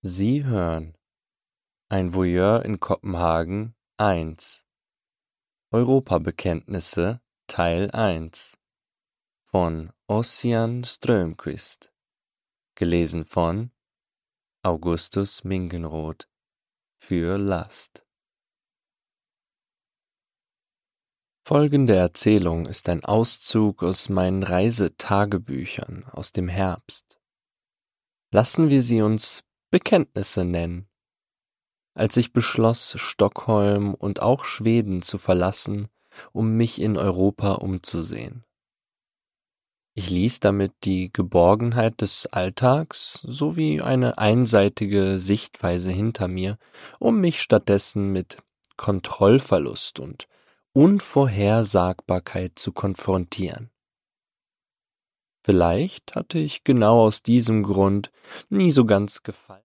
Sie hören Ein Voyeur in Kopenhagen 1 Europabekenntnisse Teil 1 von Ossian Strömquist, gelesen von Augustus Mingenroth für Last. Folgende Erzählung ist ein Auszug aus meinen Reisetagebüchern aus dem Herbst. Lassen wir sie uns Bekenntnisse nennen. Als ich beschloss, Stockholm und auch Schweden zu verlassen, um mich in Europa umzusehen. Ich ließ damit die Geborgenheit des Alltags sowie eine einseitige Sichtweise hinter mir, um mich stattdessen mit Kontrollverlust und Unvorhersagbarkeit zu konfrontieren. Vielleicht hatte ich genau aus diesem Grund nie so ganz gefallen.